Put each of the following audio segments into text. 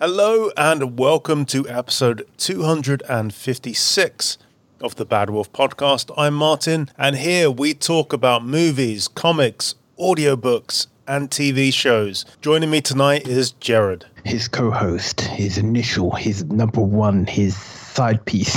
Hello and welcome to episode 256 of the Bad Wolf Podcast. I'm Martin, and here we talk about movies, comics, audiobooks, and TV shows. Joining me tonight is Jared. His co-host, his initial, his number one, his side piece.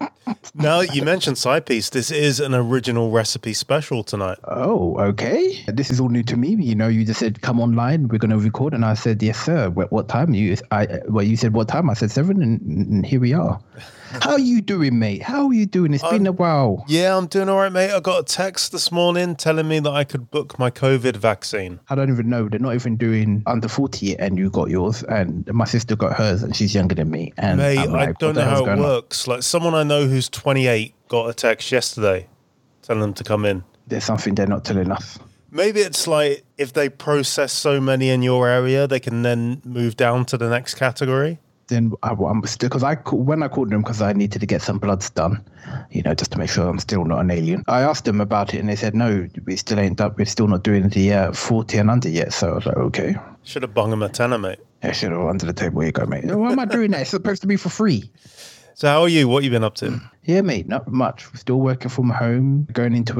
Now you mentioned side piece, this is an original recipe special tonight. Oh, okay. This is all new to me. You know, you just said, come online, we're going to record. And I said, yes, sir. What time? You said, what time? I said 7, and here we are. How are you doing, mate? How are you doing? It's been a while. Yeah, I'm doing all right, mate. I got a text this morning telling me that I could book my COVID vaccine. I don't even know. They're not even doing under 40 yet, and you got yours. And my sister got hers, and she's younger than me. And mate, like, I don't know how it works. Like, someone I know who's 28 got a text yesterday telling them to come in. There's something they're not telling us. Maybe it's like if they process so many in your area, they can then move down to the next category. Then I'm still, because when I called them, because I needed to get some bloods done, you know, just to make sure I'm still not an alien. I asked them about it, and they said, no, we still ain't up. We're still not doing the 40 and under yet. So I was like, okay. Should have bung them a tenner, mate. Yeah, should have under the table. Here you go, mate. Why am I doing that? It's supposed to be for free. So how are you? What have you been up to? Yeah, mate, not much. Still working from home, going into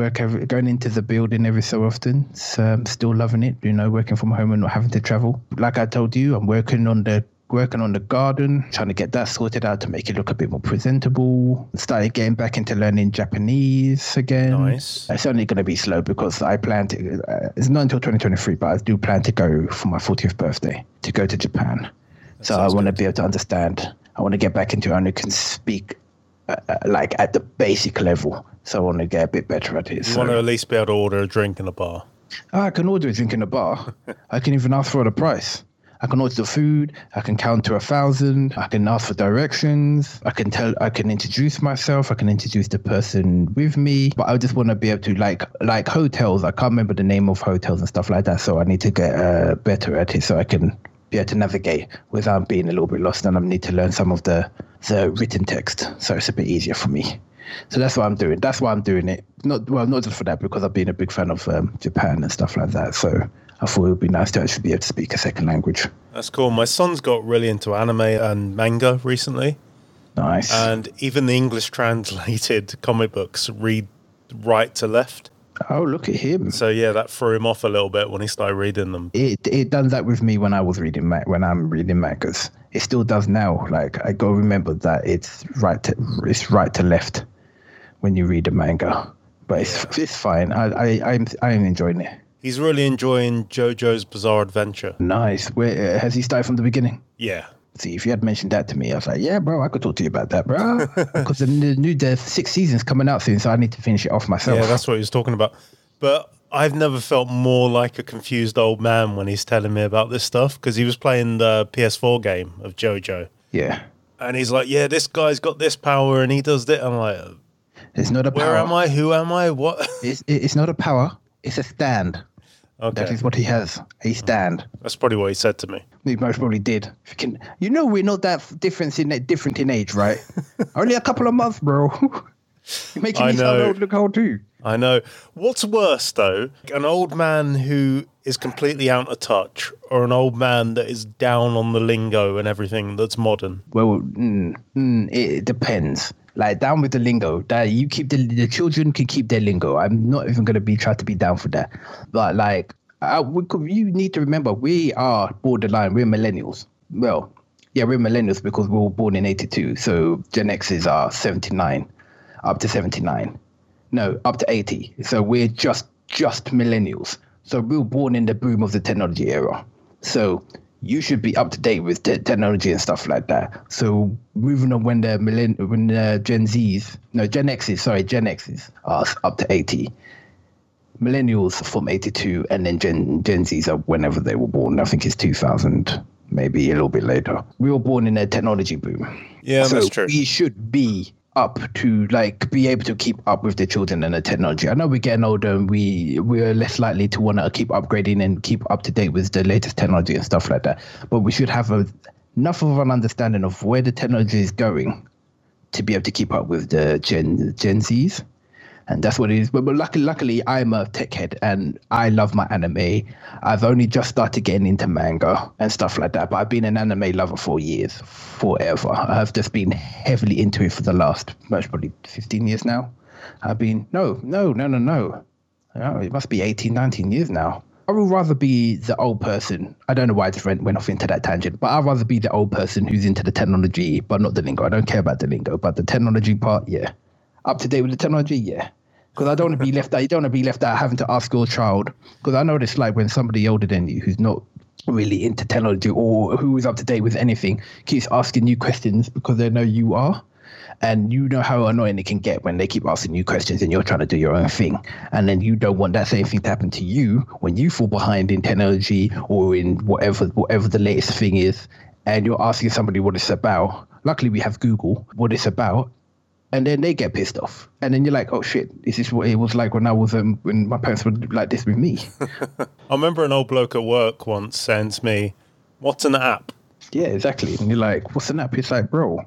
the building every so often. So, still loving it, you know, working from home and not having to travel. Like I told you, I'm working on the garden, trying to get that sorted out to make it look a bit more presentable. Started getting back into learning Japanese again. Nice. It's only going to be slow because I plan to, it's not until 2023, but I do plan to go for my 40th birthday to go to Japan. So I want to be able to understand. I want to get back into it and I can speak like at the basic level. So I want to get a bit better at it. You want to at least be able to order a drink in a bar? I can order a drink in a bar. I can even ask for the price. I can order the food. I can count to 1,000. I can ask for directions. I can introduce myself. I can introduce the person with me. But I just want to be able to like hotels. I can't remember the name of hotels and stuff like that. So I need to get better at it so I can be able to navigate without being a little bit lost. And I need to learn some of the written text. So it's a bit easier for me. So that's what I'm doing. That's why I'm doing it. Not just for that, because I've been a big fan of Japan and stuff like that. So I thought it would be nice to actually be able to speak a second language. That's cool. My son's got really into anime and manga recently. Nice. And even the English translated comic books read right to left. Oh, look at him. So yeah, that threw him off a little bit when he started reading them. It done that with me when I was reading when I'm reading mangas. It still does now. Like, I gotta remember that it's right to left when you read a manga. But it's fine. I'm enjoying it. He's really enjoying JoJo's Bizarre Adventure. Nice. Where has he started from the beginning? Yeah. See, if you had mentioned that to me, I was like, yeah, bro, I could talk to you about that, bro. Because the 6th season's coming out soon, so I need to finish it off myself. Yeah, that's what he was talking about. But I've never felt more like a confused old man when he's telling me about this stuff, because he was playing the PS4 game of JoJo. Yeah. And he's like, yeah, this guy's got this power and he does this. I'm like, it's not a power. Where am I? Who am I? What? It's not a power. It's a stand. Okay. That is what he has. A stand. That's probably what he said to me. He most probably did. You know, we're not that different in age, right? Only a couple of months, bro. You're making me sound look old too. I know. What's worse, though? An old man who is completely out of touch, or an old man that is down on the lingo and everything that's modern? Well, it depends. Like, down with the lingo. That you keep the children can keep their lingo. I'm not even going to try to be down for that. But like, you need to remember, we are borderline. We're millennials. Well, yeah, we're millennials because we were born in 82. So Gen X's are 79, up to 79. No, up to 80. So we're just millennials. So we were born in the boom of the technology era. So you should be up to date with technology and stuff like that. So moving on when Gen X's are up to 80. Millennials from 82, and then Gen Z's are whenever they were born. I think it's 2000, maybe a little bit later. We were born in a technology boom. Yeah, so that's true. We should be up to be able to keep up with the children and the technology. I know we're getting older and we're less likely to want to keep upgrading and keep up to date with the latest technology and stuff like that. But we should have enough of an understanding of where the technology is going to be able to keep up with the Gen Z's. And that's what it is. But luckily, I'm a tech head and I love my anime. I've only just started getting into manga and stuff like that. But I've been an anime lover for years, forever. I've just been heavily into it for the last, most probably 15 years now. No. It must be 18, 19 years now. I would rather be the old person. I don't know why I just went off into that tangent, but I'd rather be the old person who's into the technology, but not the lingo. I don't care about the lingo, but the technology part, yeah. Up to date with the technology, yeah. Because I don't want to be left out. You don't want to be left out having to ask your child. Because I know what it's like when somebody older than you who's not really into technology or who is up to date with anything keeps asking you questions because they know you are. And you know how annoying it can get when they keep asking you questions and you're trying to do your own thing. And then you don't want that same thing to happen to you when you fall behind in technology or in whatever the latest thing is. And you're asking somebody what it's about. Luckily, we have Google, what it's about. And then they get pissed off. And then you're like, oh, shit, is this what it was like when when my parents were like this with me? I remember an old bloke at work once saying to me, what's an app? Yeah, exactly. And you're like, what's an app? It's like, bro.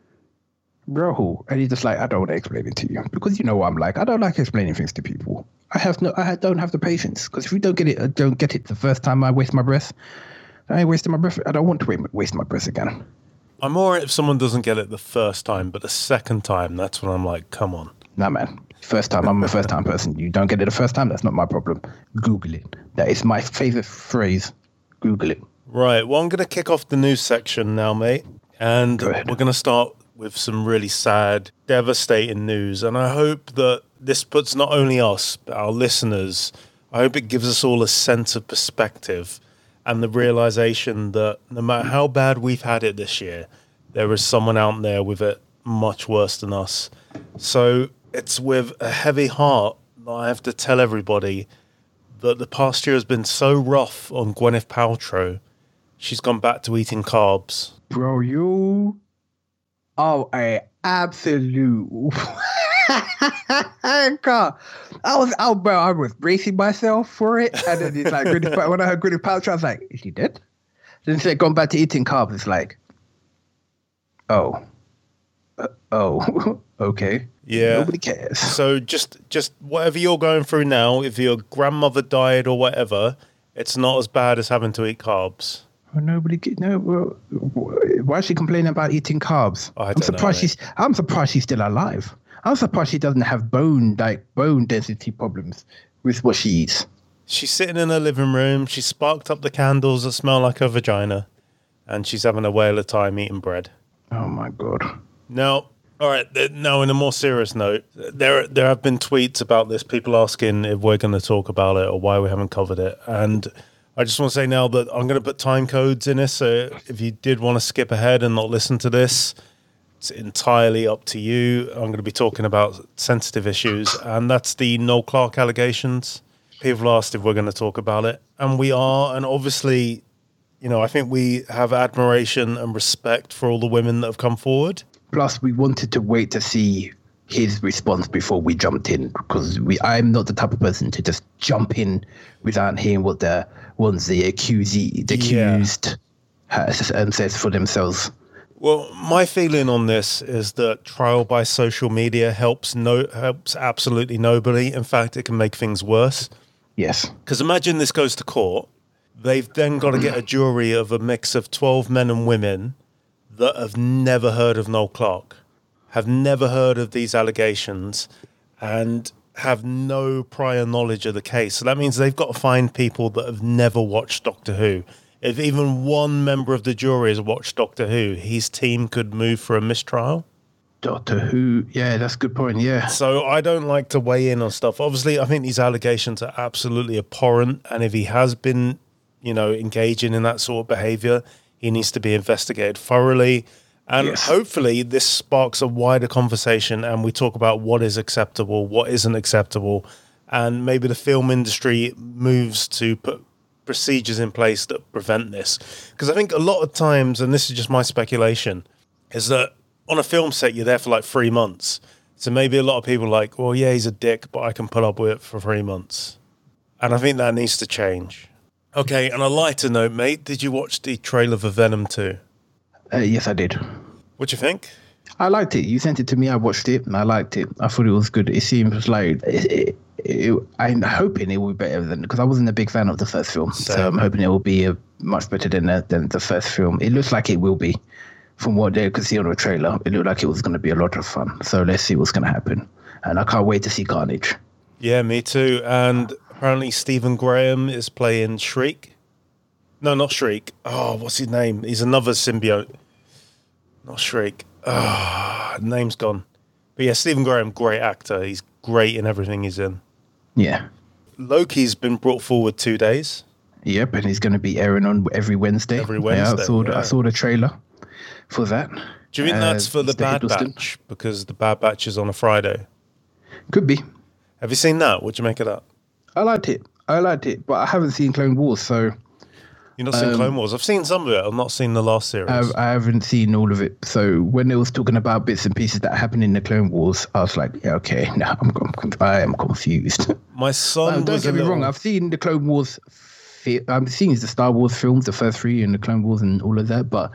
And he's just like, I don't want to explain it to you because you know what I'm like. I don't like explaining things to people. I don't have the patience because if you don't get it the first time I waste my breath, I ain't wasting my breath. I don't want to waste my breath again. I'm all right if someone doesn't get it the first time, but the second time, that's when I'm like, come on. Nah, man. First time, I'm a first time person. You don't get it the first time, that's not my problem. Google it. That is my favorite phrase. Google it. Right. Well, I'm going to kick off the news section now, mate. And we're going to start with some really sad, devastating news. And I hope that this puts not only us, but our listeners, I hope it gives us all a sense of perspective and the realization that no matter how bad we've had it this year, there is someone out there with it much worse than us. So it's with a heavy heart that I have to tell everybody that the past year has been so rough on Gwyneth Paltrow. She's gone back to eating carbs. Bro, you... Oh, a absolute! I was bracing myself for it, and then it's like when I heard Gwyneth Paltrow, I was like, "Is she dead?" Then it's like gone back to eating carbs. It's like, oh, okay, yeah, nobody cares. So just whatever you're going through now, if your grandmother died or whatever, it's not as bad as having to eat carbs. Well, why is she complaining about eating carbs? I'm surprised she's still alive. I'm surprised she doesn't have bone density problems with what she eats. She's sitting in her living room. She sparked up the candles that smell like her vagina, and she's having a whale of time eating bread. Oh my God! Now, all right. Now, in a more serious note, there have been tweets about this. People asking if we're going to talk about it or why we haven't covered it, and I just want to say now that I'm going to put time codes in this, so if you did want to skip ahead and not listen to this, it's entirely up to you. I'm going to be talking about sensitive issues, and that's the Noel Clarke allegations. People asked if we're going to talk about it, and we are, and obviously, I think we have admiration and respect for all the women that have come forward. Plus, we wanted to wait to see his response before we jumped in, because I'm not the type of person to just jump in without hearing what the accused has and says for themselves. Well, my feeling on this is that trial by social media helps absolutely nobody. In fact, it can make things worse. Yes. Because imagine this goes to court. They've then got to get a jury of a mix of 12 men and women that have never heard of Noel Clarke, have never heard of these allegations, and have no prior knowledge of the case. So that means they've got to find people that have never watched Doctor Who. If even one member of the jury has watched Doctor Who, his team could move for a mistrial. Doctor Who, yeah, that's a good point, yeah. So I don't like to weigh in on stuff. Obviously, I think these allegations are absolutely abhorrent, and if he has been, engaging in that sort of behaviour, he needs to be investigated thoroughly. And hopefully this sparks a wider conversation and we talk about what is acceptable, what isn't acceptable, and maybe the film industry moves to put procedures in place that prevent this. Because I think a lot of times, and this is just my speculation, is that on a film set you're there for like 3 months. So maybe a lot of people are like, well, yeah, he's a dick, but I can put up with it for 3 months. And I think that needs to change. Okay, on a lighter note, mate, did you watch the trailer for Venom 2? Yes, I did. What'd you think? I liked it. You sent it to me. I watched it and I liked it. I thought it was good. It seems like I'm hoping it will be better than, because I wasn't a big fan of the first film. Same. So I'm hoping it will be much better than the first film. It looks like it will be. From what they could see on the trailer, it looked like it was going to be a lot of fun. So let's see what's going to happen. And I can't wait to see Carnage. Yeah, me too. And apparently Stephen Graham is playing Shriek. No, not Shriek. Oh, what's his name? He's another symbiote. Not Shriek. Name's gone. But yeah, Stephen Graham, great actor. He's great in everything he's in. Yeah. Loki's been brought forward 2 days. Yep, and he's going to be airing on every Wednesday. Every Wednesday. I saw the trailer for that. Do you think that's for the Bad Batch? Because the Bad Batch is on a Friday. Could be. Have you seen that? What'd you make of that? I liked it, but I haven't seen Clone Wars, so... You've not seen Clone Wars? I've seen some of it. I've not seen the last series. I haven't seen all of it. So when they was talking about bits and pieces that happened in the Clone Wars, I was like, yeah, okay, now I am confused. My son don't get me wrong. I've seen the Clone Wars. I've seen the Star Wars films, the first 3, and the Clone Wars and all of that. But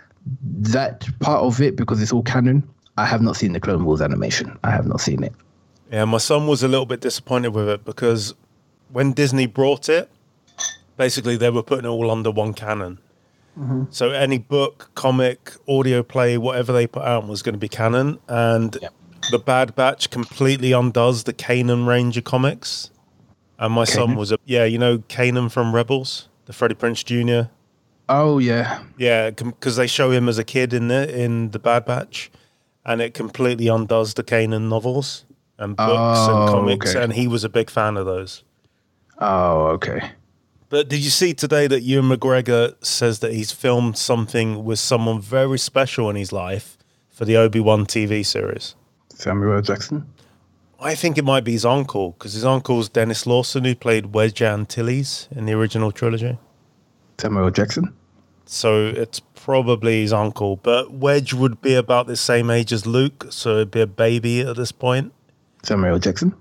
that part of it, because it's all canon, I have not seen the Clone Wars animation. I have not seen it. Yeah, my son was a little bit disappointed with it because when Disney brought it, basically they were putting it all under one canon. Mm-hmm. So any book, comic, audio play, whatever they put out was going to be canon. And the Bad Batch completely undoes the Kanan range of comics. And my son was Kanan from Rebels, the Freddie Prinze Jr. Oh, yeah. Yeah, because they show him as a kid in the Bad Batch. And it completely undoes the Kanan novels and books and comics. Okay. And he was a big fan of those. Oh, okay. But did you see today that Ewan McGregor says that he's filmed something with someone very special in his life for the Obi-Wan TV series? Samuel L. Jackson? I think it might be his uncle, because his uncle's Dennis Lawson, who played Wedge Antilles in the original trilogy. Samuel L. Jackson? So it's probably his uncle. But Wedge would be about the same age as Luke, so it'd be a baby at this point. Samuel L. Jackson?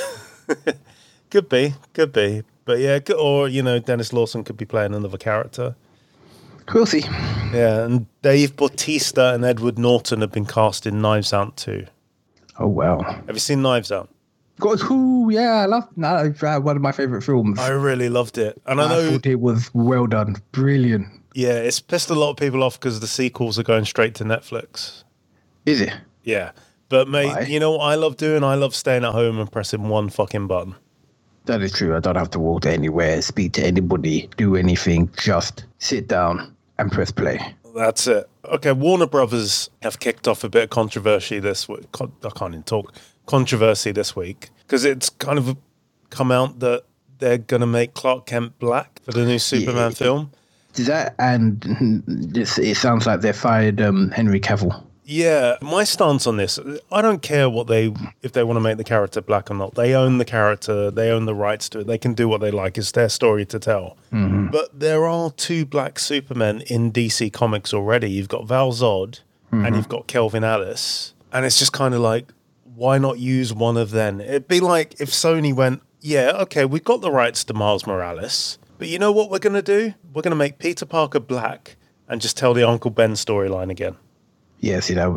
Could be. But yeah, or, Dennis Lawson could be playing another character. We'll see. Yeah, and Dave Bautista and Edward Norton have been cast in Knives Out 2. Oh, wow. Have you seen Knives Out? God, yeah, I love one of my favourite films. I really loved it. And I thought it was well done. Brilliant. Yeah, it's pissed a lot of people off because the sequels are going straight to Netflix. Is it? Yeah. But, mate, Why? you know what I love doing? I love staying at home and pressing one fucking button. That is true. I don't have to walk anywhere, speak to anybody, do anything. Just sit down and press play. That's it. Okay, Warner Brothers have kicked off a bit of controversy this week. I can't even talk. Controversy this week. Because it's kind of come out that they're going to make Clark Kent black for the new Superman film. That, and it sounds like they fired Henry Cavill. Yeah, my stance on this, I don't care if they want to make the character black or not. They own the character, they own the rights to it, they can do what they like, it's their story to tell. Mm-hmm. But there are 2 black Supermen in DC Comics already. You've got Val Zod and you've got Kelvin Alice. And it's just kind of like, why not use one of them? It'd be like if Sony went, yeah, okay, we've got the rights to Miles Morales, but you know what we're going to do? We're going to make Peter Parker black and just tell the Uncle Ben storyline again. Yeah,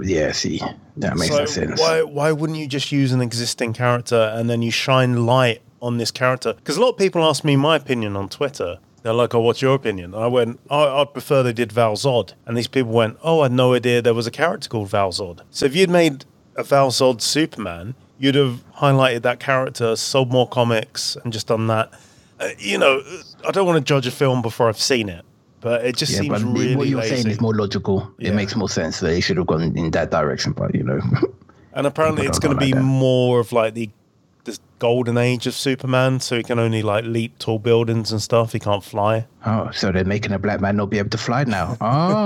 that makes no sense. Why wouldn't you just use an existing character and then you shine light on this character? Because a lot of people ask me my opinion on Twitter. They're like, oh, what's your opinion? I went, I'd prefer they did Val Zod. And these people went, oh, I had no idea there was a character called Val Zod. So if you'd made a Val Zod Superman, you'd have highlighted that character, sold more comics, and just done that. I don't want to judge a film before I've seen it. But it just seems really what you're lazy. saying is more logical. Yeah. It makes more sense. They should have gone in that direction, but And apparently it's going to be more of like this golden age of Superman, so he can only like leap tall buildings and stuff. He can't fly. Oh, so they're making a black man not be able to fly now.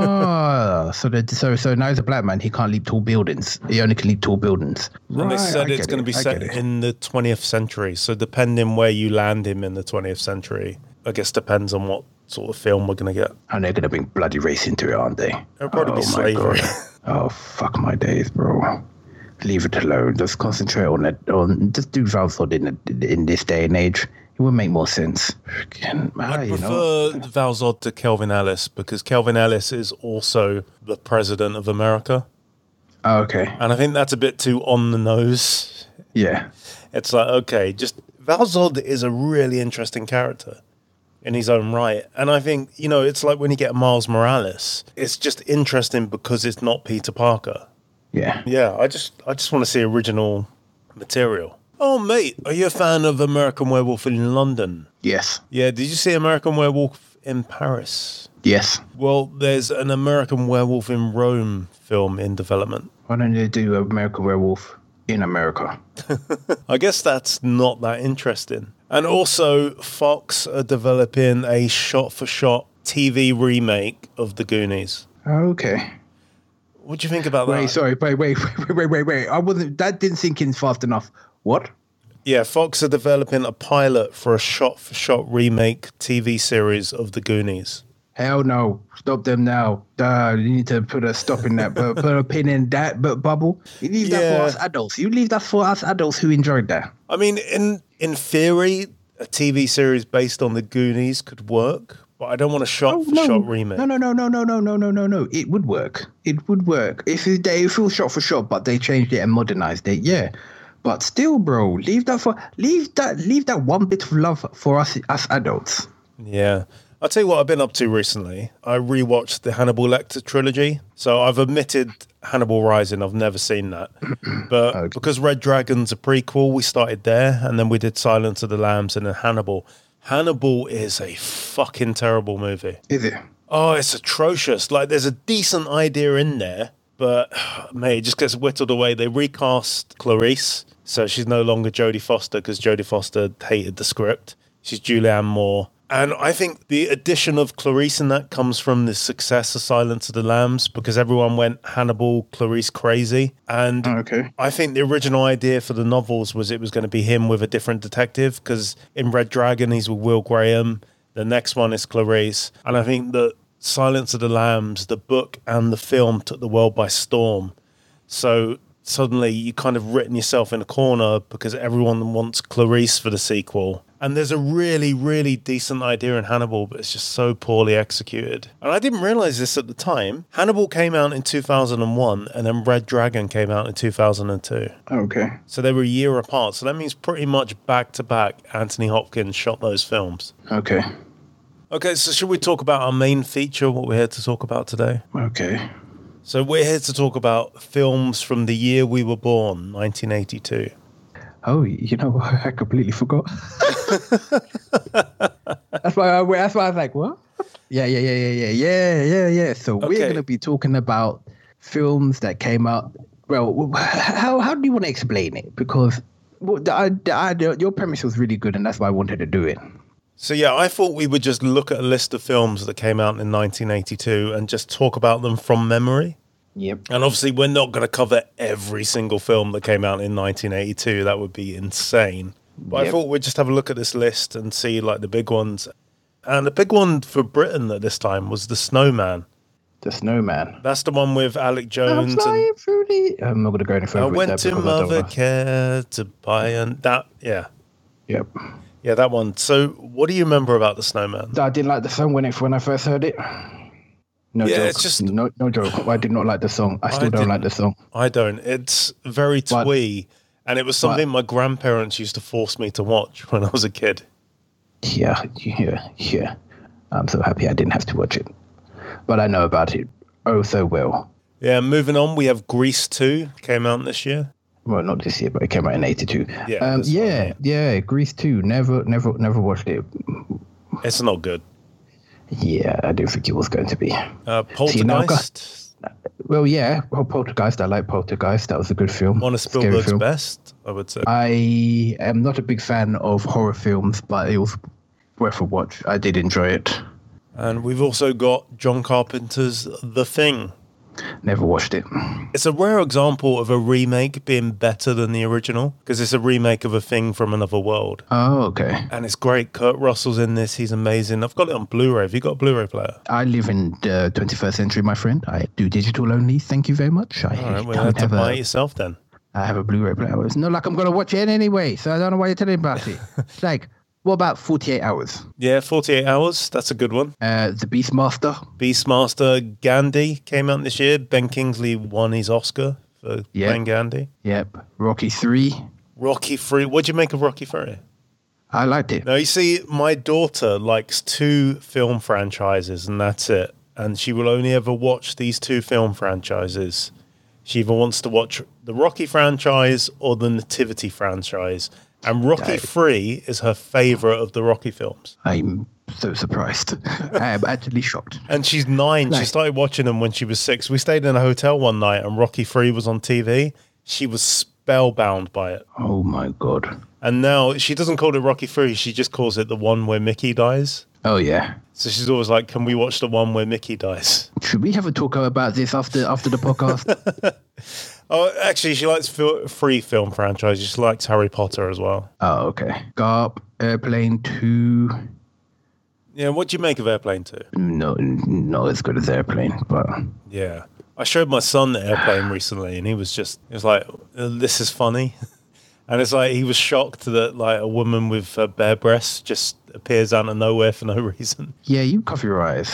So now he's a black man. He can't leap tall buildings. He only can leap tall buildings. And they said it's going to be set in the 20th century. So depending where you land him in the 20th century, I guess depends on what sort of film we're going to get. And they're going to bring bloody race into it, aren't they? It'll probably be slavery. Oh, fuck my days, bro. Leave it alone. Just concentrate on it. Just do Val Zod in this day and age. It would make more sense. I prefer Val Zod to Kelvin Ellis because Kelvin Ellis is also the president of America. Oh, okay. And I think that's a bit too on the nose. Yeah. It's like, okay, just Val Zod is a really interesting character in his own right. And I think, it's like when you get Miles Morales, it's just interesting because it's not Peter Parker. Yeah. Yeah, I just want to see original material. Oh, mate, are you a fan of American Werewolf in London? Yes. Yeah, did you see American Werewolf in Paris? Yes. Well, there's an American Werewolf in Rome film in development. Why don't they do American Werewolf in America? I guess that's not that interesting. And also, Fox are developing a shot-for-shot TV remake of The Goonies. Okay. What do you think about that? Wait. That didn't sink in fast enough. What? Yeah, Fox are developing a pilot for a shot-for-shot remake TV series of The Goonies. Hell no. Stop them now. You need to put a stop in that. Put a pin in that bubble. You leave that for us adults. You leave that for us adults who enjoyed that. I mean, in theory, a TV series based on The Goonies could work, but I don't want a shot-for-shot remake. No. It would work. It would work. If they feel shot for shot, but they changed it and modernized it, yeah. But still, bro, leave that one bit of love for us adults. Yeah. I'll tell you what I've been up to recently. I rewatched the Hannibal Lecter trilogy. So I've omitted Hannibal Rising. I've never seen that. But because Red Dragon's a prequel, we started there. And then we did Silence of the Lambs and then Hannibal. Hannibal is a fucking terrible movie. Is it? Oh, it's atrocious. Like, there's a decent idea in there. But, mate, it just gets whittled away. They recast Clarice. So she's no longer Jodie Foster because Jodie Foster hated the script. She's Julianne Moore. And I think the addition of Clarice in that comes from the success of Silence of the Lambs because everyone went Hannibal, Clarice crazy. And I think the original idea for the novels was it was going to be him with a different detective because in Red Dragon, he's with Will Graham. The next one is Clarice. And I think that Silence of the Lambs, the book and the film took the world by storm. So suddenly you kind of written yourself in a corner because everyone wants Clarice for the sequel. And there's a really, really decent idea in Hannibal, but it's just so poorly executed. And I didn't realize this at the time. Hannibal came out in 2001, and then Red Dragon came out in 2002. Okay. So they were a year apart. So that means pretty much back-to-back Anthony Hopkins shot those films. Okay. Okay, so should we talk about our main feature, what we're here to talk about today? Okay. So we're here to talk about films from the year we were born, 1982. Oh, I completely forgot. That's why I was like, what? Yeah. So we're going to be talking about films that came out. Well, how do you want to explain it? Because your premise was really good, and that's why I wanted to do it. So yeah, I thought we would just look at a list of films that came out in 1982 and just talk about them from memory. Yep. And obviously, we're not going to cover every single film that came out in 1982. That would be insane. But I thought we'd just have a look at this list and see like the big ones. And the big one for Britain at this time was The Snowman. The Snowman. That's the one with Alec Jones. I'm not going to go any further. I went to Mothercare to buy that. Yeah. Yep. Yeah, that one. So, what do you remember about The Snowman? I didn't like the song when I first heard it. No joke. It's just no joke. I did not like the song. I still don't like the song. I don't. It's very twee, and it was something my grandparents used to force me to watch when I was a kid. Yeah. I'm so happy I didn't have to watch it, but I know about it oh so well. Yeah. Moving on, we have Grease 2 came out this year. Well, not this year, but it came out in 82. Yeah. Grease 2. Never watched it. It's not good. Yeah, I didn't think it was going to be. Poltergeist? Poltergeist. I like Poltergeist. That was a good film. One of Spielberg's best, I would say. I am not a big fan of horror films, but it was worth a watch. I did enjoy it. And we've also got John Carpenter's The Thing. Never watched it. It's a rare example of a remake being better than the original because it's a remake of A Thing from Another World. Oh, okay. And it's great. Kurt Russell's in this. He's amazing. I've got it on Blu-ray. Have you got a Blu-ray player? I live in the 21st century, my friend. I do digital only. Thank you very much. All right, well, you have to buy it yourself then. I have a Blu-ray player. It's not like I'm going to watch it anyway, so I don't know why you're telling me about it. It's like, what about 48 Hours? Yeah, 48 Hours. That's a good one. The Beastmaster. Beastmaster. Gandhi came out this year. Ben Kingsley won his Oscar for Yep. playing Gandhi. Yep. Rocky 3. Rocky 3. What'd you make of Rocky 3? I liked it. Now, you see, my daughter likes 2 film franchises, and that's it. And she will only ever watch these 2 film franchises. She either wants to watch the Rocky franchise or the Nativity franchise. And Rocky 3 is her favorite of the Rocky films. I'm so surprised. I am actually shocked. And she's 9. She started watching them when she was 6. We stayed in a hotel one night and Rocky 3 was on TV. She was spellbound by it. Oh my God. And now she doesn't call it Rocky 3. She just calls it the one where Mickey dies. Oh yeah. So she's always like, can we watch the one where Mickey dies? Should we have a talk about this after the podcast? Oh, actually, she likes free film franchises. She likes Harry Potter as well. Oh, okay. Garp, Airplane 2. Yeah, what do you make of Airplane 2? No, not as good as Airplane, but Yeah. I showed my son the Airplane recently, and he was like, this is funny. And it's like, he was shocked that like a woman with bare breasts just appears out of nowhere for no reason. yeah, you cover your eyes.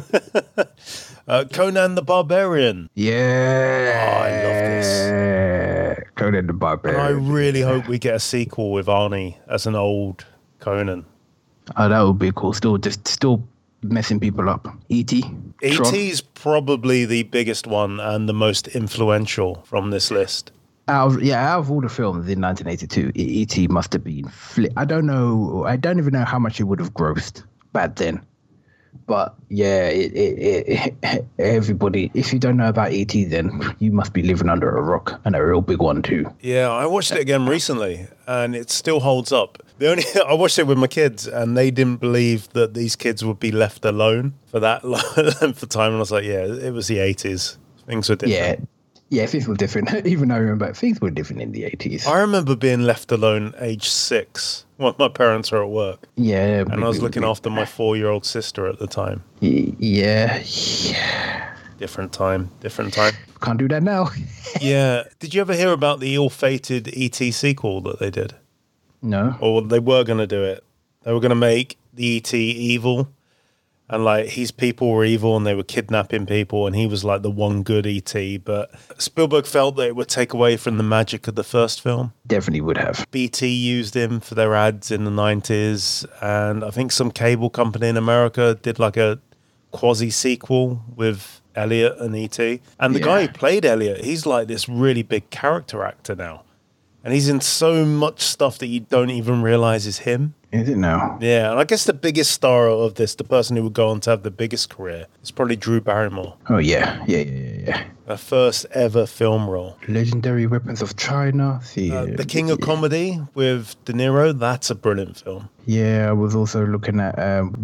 Conan the Barbarian. Yeah. Oh, I love this. Conan the And Barbarian. I really hope we get a sequel with Arnie as an old Conan. Oh, that would be cool. Still messing people up. E.T. E.T.'s probably the biggest one and the most influential from this list. Out of all the films in 1982, E.T. must have been I don't know. I don't even know how much it would have grossed back then. But yeah, everybody, if you don't know about E.T., then you must be living under a rock, and a real big one too. Yeah, I watched it again recently, and it still holds up. I watched it with my kids, and they didn't believe that these kids would be left alone for that length of time. And I was like, yeah, it was the 80s. Things were different. Yeah, things were different. Even I remember things were different in the 80s. I remember being left alone age 6 when my parents were at work. Yeah. And I was looking after my 4-year-old sister at the time. Yeah. Different time. Can't do that now. Yeah. Did you ever hear about the ill-fated E.T. sequel that they did? No. Or they were going to do it. They were going to make the E.T. evil. And like his people were evil and they were kidnapping people and he was like the one good E.T. But Spielberg felt that it would take away from the magic of the first film. Definitely would have. BT used him for their ads in the 90s. And I think some cable company in America did like a quasi-sequel with Elliot and E.T. And the guy who played Elliot, he's like this really big character actor now. And he's in so much stuff that you don't even realize is him. Is it now? Yeah, and I guess the biggest star of this, the person who would go on to have the biggest career, is probably Drew Barrymore. Oh, yeah. Yeah. Her first ever film role. Legendary Weapons of China. The King of Comedy with De Niro, that's a brilliant film. Yeah, I was also looking at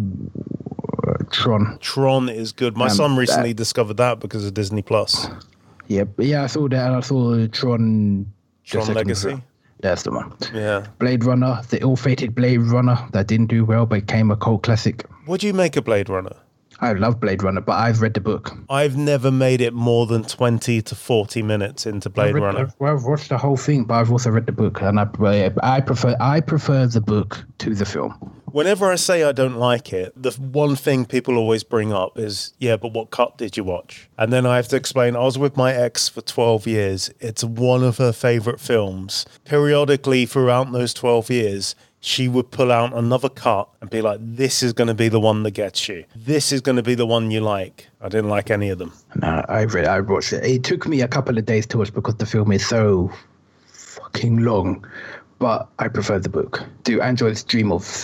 Tron. Tron is good. My son recently discovered that because of Disney+. Yep. Yeah, I saw that. I saw Tron Legacy. That's the one. Yeah. Blade Runner, the ill-fated Blade Runner that didn't do well but became a cult classic. What do you make of Blade Runner? I love Blade Runner, but I've read the book. I've never made it more than 20 to 40 minutes into Blade Runner. I've watched the whole thing, but I've also read the book, and I prefer the book to the film. Whenever I say I don't like it, the one thing people always bring up is, yeah, but what cut did you watch? And then I have to explain, I was with my ex for 12 years. It's one of her favorite films. Periodically throughout those 12 years, she would pull out another cut and be like, this is going to be the one that gets you. This is going to be the one you like. I didn't like any of them. No, I watched it. It took me a couple of days to watch because the film is so fucking long. But I prefer the book. Do Androids Dream of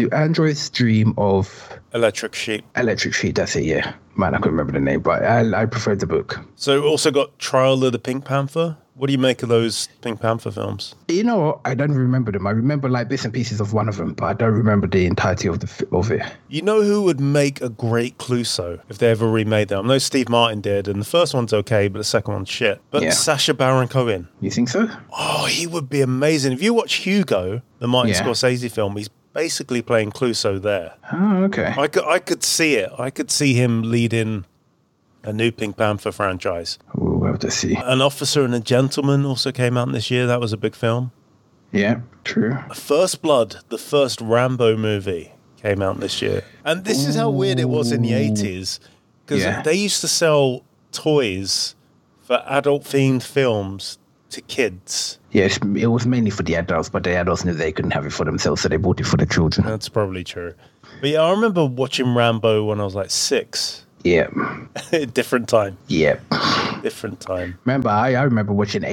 Electric Sheep? Electric Sheep, that's it, yeah. Man, I couldn't remember the name, but I prefer the book. So also got Trial of the Pink Panther. What do you make of those Pink Panther films? You know what? I don't remember them. I remember like bits and pieces of one of them, but I don't remember the entirety of it. You know who would make a great Clouseau if they ever remade them? I know Steve Martin did, and the first one's okay, but the second one's shit. But Sacha Baron Cohen. You think so? Oh, he would be amazing. If you watch Hugo, the Martin Scorsese film, he's basically playing Clouseau there. Oh, okay. I could see it. I could see him leading a new Pink Panther franchise. We'll have to see. An Officer and a Gentleman also came out this year. That was a big film. Yeah, true. First Blood, the first Rambo movie, came out this year. And this is how weird it was in the 80s. Because they used to sell toys for adult-themed films to kids. Yes, it was mainly for the adults, but the adults knew they couldn't have it for themselves, so they bought it for the children. That's probably true. But yeah, I remember watching Rambo when I was like 6. Yeah. Different time. Yeah. Different time. Remember, I remember watching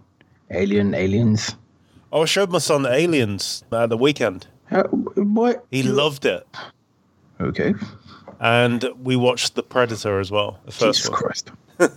Aliens. I showed my son Aliens at the weekend. What? He loved it. Okay. And we watched The Predator as well. The first Jesus one. Christ.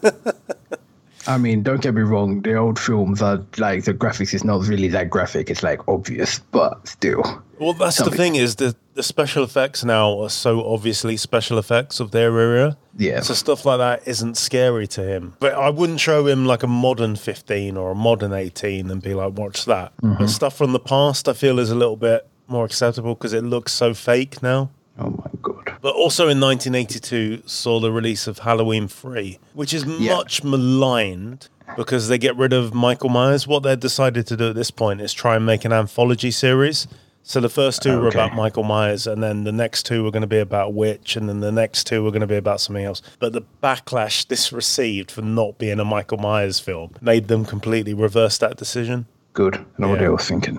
I mean, don't get me wrong. The old films are like, the graphics is not really that graphic. It's like obvious, but still. Well, that's the thing is the special effects now are so obviously special effects of their era. Yeah. So stuff like that isn't scary to him. But I wouldn't show him like a modern 15 or a modern 18 and be like, watch that. But stuff from the past I feel is a little bit more acceptable because it looks so fake now. Oh my God. But also in 1982 saw the release of Halloween 3, which is much maligned because they get rid of Michael Myers. What they decided to do at this point is try and make an anthology series. So the first two were about Michael Myers, and then the next two were going to be about Witch, and then the next two were going to be about something else. But the backlash this received for not being a Michael Myers film made them completely reverse that decision. Good. I know what they were thinking.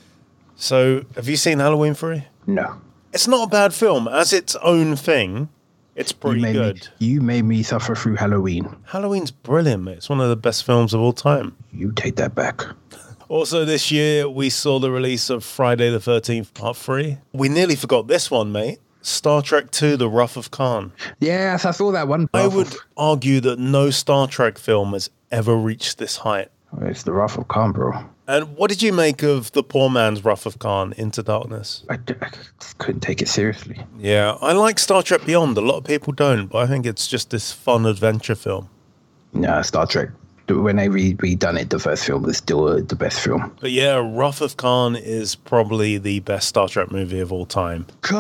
So have you seen Halloween 3? No. It's not a bad film. As its own thing, it's pretty good. You made me suffer through Halloween. Halloween's brilliant, mate. It's one of the best films of all time. You take that back. Also this year, we saw the release of Friday the 13th Part 3. We nearly forgot this one, mate. Star Trek II, The Wrath of Khan. Yes, I saw that one. I would argue that no Star Trek film has ever reached this height. It's The Wrath of Khan, bro. And what did you make of the poor man's Wrath of Khan, Into Darkness? I just couldn't take it seriously. Yeah, I like Star Trek Beyond. A lot of people don't, but I think it's just this fun adventure film. No, Star Trek. When they redone it, the first film was still the best film. But yeah, Wrath of Khan is probably the best Star Trek movie of all time.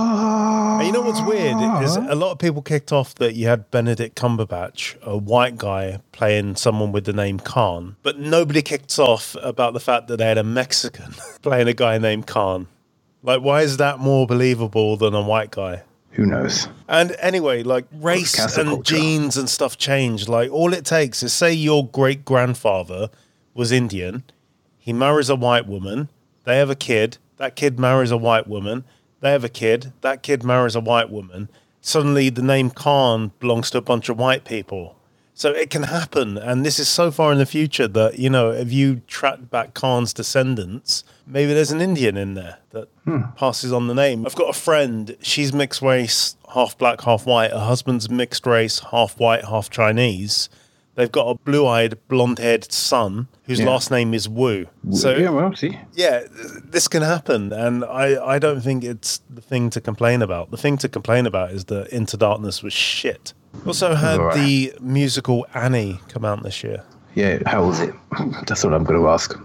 God. And you know what's weird is a lot of people kicked off that you had Benedict Cumberbatch, a white guy, playing someone with the name Khan. But nobody kicked off about the fact that they had a Mexican playing a guy named Khan. Like, why is that more believable than a white guy? Who knows? And anyway, like race and culture. genes and stuff change. Like all it takes is say your great grandfather was Indian. He marries a white woman. They have a kid. That kid marries a white woman. They have a kid. That kid marries a white woman. Suddenly the name Khan belongs to a bunch of white people. So it can happen. And this is so far in the future that, you know, if you track back Khan's descendants, maybe there's an Indian in there that passes on the name. I've got a friend, she's mixed race, half black, half white. Her husband's mixed race, half white, half Chinese. They've got a blue-eyed, blonde-haired son whose last name is Wu. So yeah, well, see. yeah, this can happen, and I don't think it's the thing to complain about. The thing to complain about is that Into Darkness was shit. Also had the musical Annie come out this year. Yeah, how was it? That's what I'm going to ask.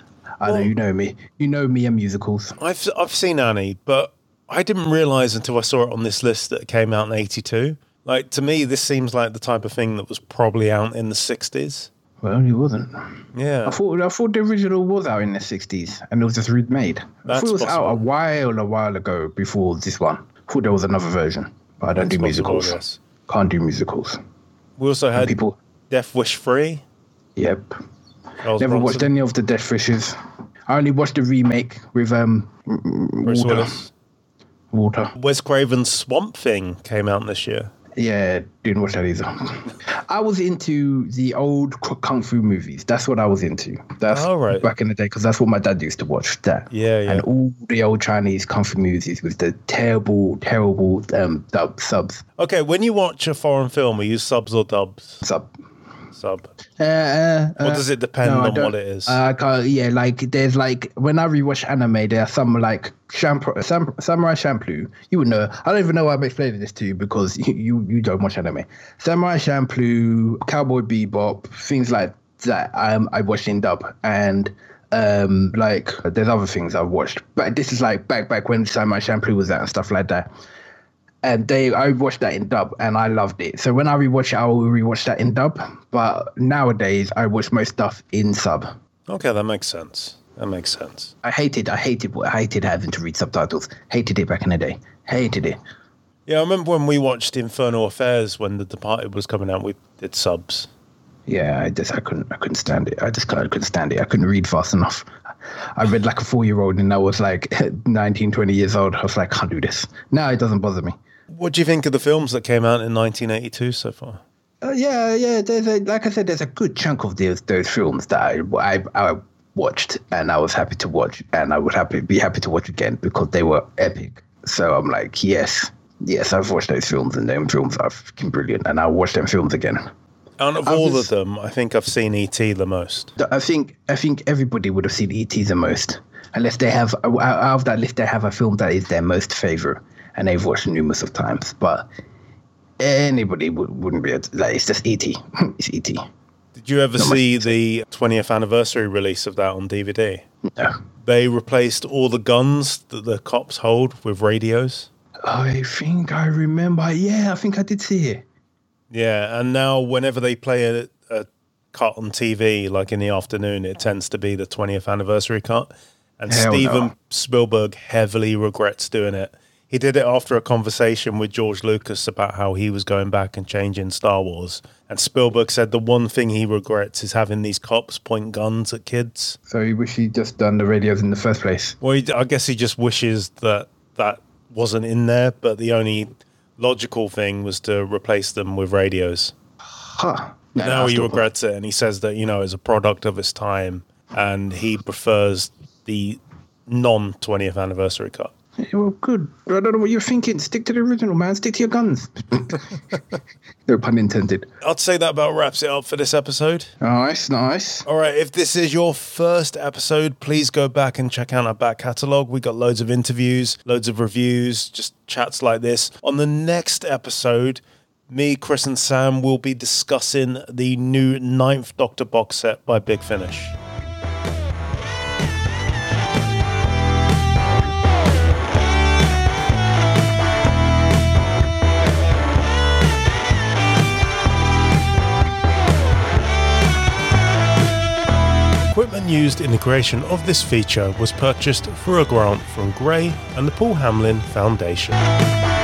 I know you know me. You know me and musicals. I've seen Annie, but I didn't realise until I saw it on this list that it came out in 82. Like, to me, this seems like the type of thing that was probably out in the 60s. Well, it wasn't. Yeah. I thought the original was out in the 60s and it was just remade. I thought it was out a while ago before this one. I thought there was another version, but I don't do musicals. Yes. Can't do musicals. We also had people. Death Wish 3. Yep. Never watched any of the Death Wishes. I only watched the remake with Water. Wes Craven's Swamp Thing came out this year. Yeah, didn't watch that either. I was into the old kung fu movies. That's what I was into. That's back in the day, because that's what my dad used to watch. That. Yeah. And all the old Chinese kung fu movies with the terrible subs. Okay, when you watch a foreign film, you use subs or dubs? Sub. What does it depend on what it is? Like there's like when I rewatch anime, there are some like Samurai Champloo. You would know. I don't even know why I'm explaining this to you because you don't watch anime. Samurai Champloo, Cowboy Bebop, things like that. I watched in dub and like there's other things I've watched, but this is like back when Samurai Champloo was out and stuff like that. And I watched that in dub and I loved it. So when I rewatch it, I will rewatch that in dub. But nowadays, I watch most stuff in sub. Okay, that makes sense. I hated having to read subtitles. Hated it back in the day. Hated it. Yeah, I remember when we watched Infernal Affairs when The Departed was coming out, we did subs. Yeah, I couldn't stand it. I couldn't stand it. I couldn't read fast enough. I read like a 4-year-old and I was like 19, 20 years old. I was like, can't do this. Now it doesn't bother me. What do you think of the films that came out in 1982 so far? Yeah. Like I said, there's a good chunk of those films that I watched and I was happy to watch, and I would be happy to watch again because they were epic. So I'm like, yes, I've watched those films, and them films are fucking brilliant, and I'll watch them films again. Out of all of them, I think I've seen E.T. the most. I think everybody would have seen E.T. the most, unless they have out of that list they have a film that is their most favorite, and they've watched numerous of times. But anybody wouldn't be like, it's just E.T. It's E.T. Did you ever see the 20th anniversary release of that on DVD? No. They replaced all the guns that the cops hold with radios. I think I remember. Yeah, I think I did see it. Yeah, and now whenever they play a cut on TV, like in the afternoon, it tends to be the 20th anniversary cut. And Steven Spielberg heavily regrets doing it. He did it after a conversation with George Lucas about how he was going back and changing Star Wars. And Spielberg said the one thing he regrets is having these cops point guns at kids. So you wish he'd just done the radios in the first place? Well, I guess he just wishes that wasn't in there, but the only logical thing was to replace them with radios. Huh. Now he regrets it, and he says that, it's a product of his time, and he prefers the non-20th anniversary cut. Well, good. I don't know what you're thinking. Stick to the original, man. Stick to your guns. No pun intended. I'd say that about wraps it up for this episode. Nice. All right, if this is your first episode, please go back and check out our back catalogue. We got loads of interviews, loads of reviews, just chats like this. On the next episode, me, Chris and Sam will be discussing the new 9th Doctor box set by Big Finish. Equipment used in the creation of this feature was purchased through a grant from Gray and the Paul Hamlin Foundation.